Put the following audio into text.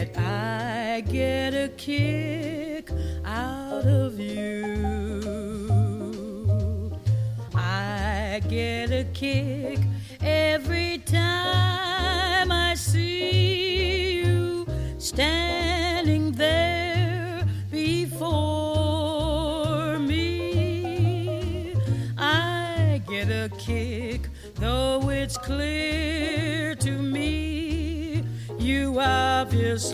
I get a kick out of you. I get a kick every time I see you standing there before me. I get a kick, though it's clear to me you obviously